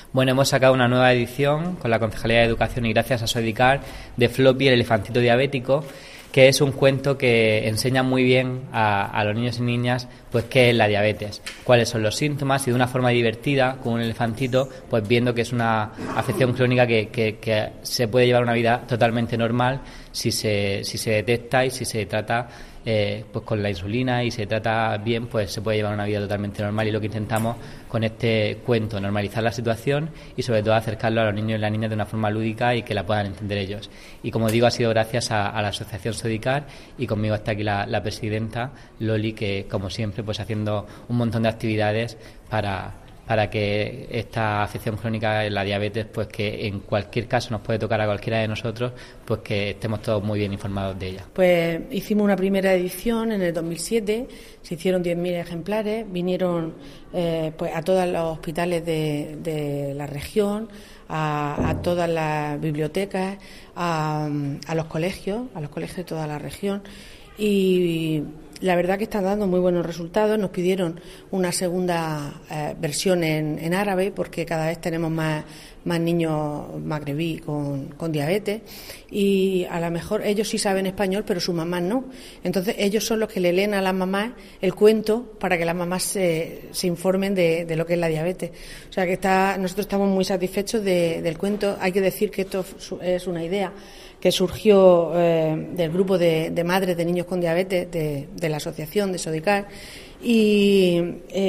Bueno, hemos sacado una nueva edición con la Concejalía de Educación y gracias a Sodicar de Floppy, el elefantito diabético, que es un cuento que enseña muy bien a los niños y niñas pues qué es la diabetes, cuáles son los síntomas y de una forma divertida, con un elefantito, pues viendo que es una afección crónica que se puede llevar una vida totalmente normal si se detecta y si se trata pues con la insulina y se trata bien, pues se puede llevar una vida totalmente normal. Y lo que intentamos con este cuento, normalizar la situación y sobre todo acercarlo a los niños y las niñas de una forma lúdica y que la puedan entender ellos. Y como digo, ha sido gracias a la asociación Sodicar y conmigo está aquí la presidenta Loli, que como siempre pues haciendo un montón de actividades para que esta afección crónica, la diabetes, pues que en cualquier caso nos puede tocar a cualquiera de nosotros, pues que estemos todos muy bien informados de ella. Pues hicimos una primera edición en el 2007, se hicieron 10.000 ejemplares, vinieron pues a todos los hospitales de la región, a todas las bibliotecas, a los colegios de toda la región y la verdad que están dando muy buenos resultados. Nos pidieron una segunda versión en árabe porque cada vez tenemos más niños magrebí con diabetes y a lo mejor ellos sí saben español pero sus mamás no. Entonces ellos son los que le leen a las mamás el cuento para que las mamás se informen de lo que es la diabetes. O sea que nosotros estamos muy satisfechos del cuento. Hay que decir que esto es una idea que surgió del grupo de madres de niños con diabetes de la asociación de Sodicar y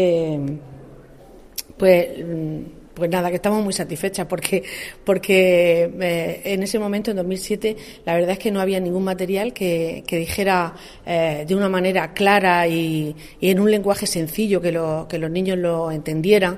pues nada, que estamos muy satisfechas porque en ese momento, en 2007, la verdad es que no había ningún material que dijera de una manera clara y en un lenguaje sencillo que los niños lo entendieran,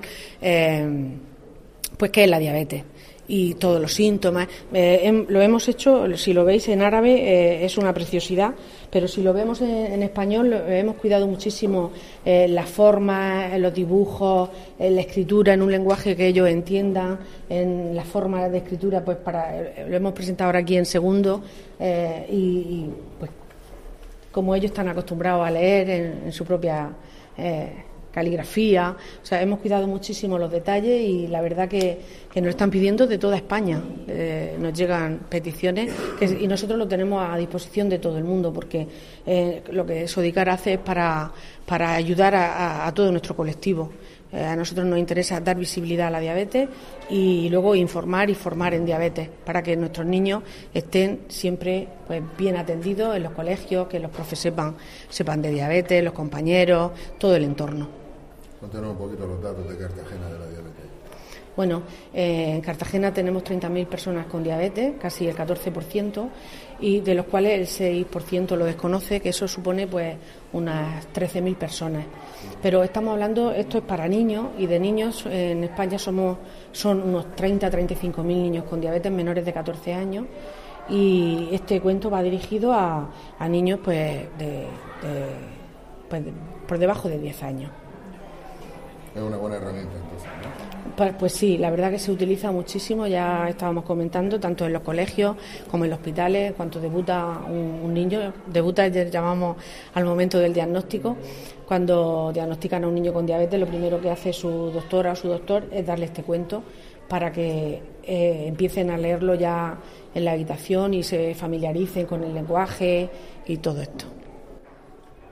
pues qué es la diabetes y todos los síntomas. Lo hemos hecho, si lo veis en árabe, es una preciosidad, pero si lo vemos en español, hemos cuidado muchísimo las formas, los dibujos, la escritura en un lenguaje que ellos entiendan, en la forma de escritura, pues lo hemos presentado ahora aquí en segundo, y pues como ellos están acostumbrados a leer en su propia caligrafía, o sea, hemos cuidado muchísimo los detalles y la verdad que nos están pidiendo de toda España, nos llegan peticiones y nosotros lo tenemos a disposición de todo el mundo porque lo que Sodicar hace es para ayudar a todo nuestro colectivo. A nosotros nos interesa dar visibilidad a la diabetes y luego informar y formar en diabetes para que nuestros niños estén siempre pues bien atendidos en los colegios, que los profes sepan de diabetes, los compañeros, todo el entorno. Cuéntanos un poquito los datos de Cartagena de la diabetes. Bueno, en Cartagena tenemos 30.000 personas con diabetes, casi el 14%, y de los cuales el 6% lo desconoce, que eso supone pues unas 13.000 personas. Pero estamos hablando, esto es para niños, y de niños en España son unos 30-35.000 niños con diabetes menores de 14 años, y este cuento va dirigido a niños pues por debajo de 10 años. Es una buena herramienta entonces, ¿no? Pues sí, la verdad que se utiliza muchísimo, ya estábamos comentando, tanto en los colegios como en los hospitales, cuando debuta un niño, llamamos al momento del diagnóstico, cuando diagnostican a un niño con diabetes, lo primero que hace su doctora o su doctor es darle este cuento para que empiecen a leerlo ya en la habitación y se familiaricen con el lenguaje y todo esto.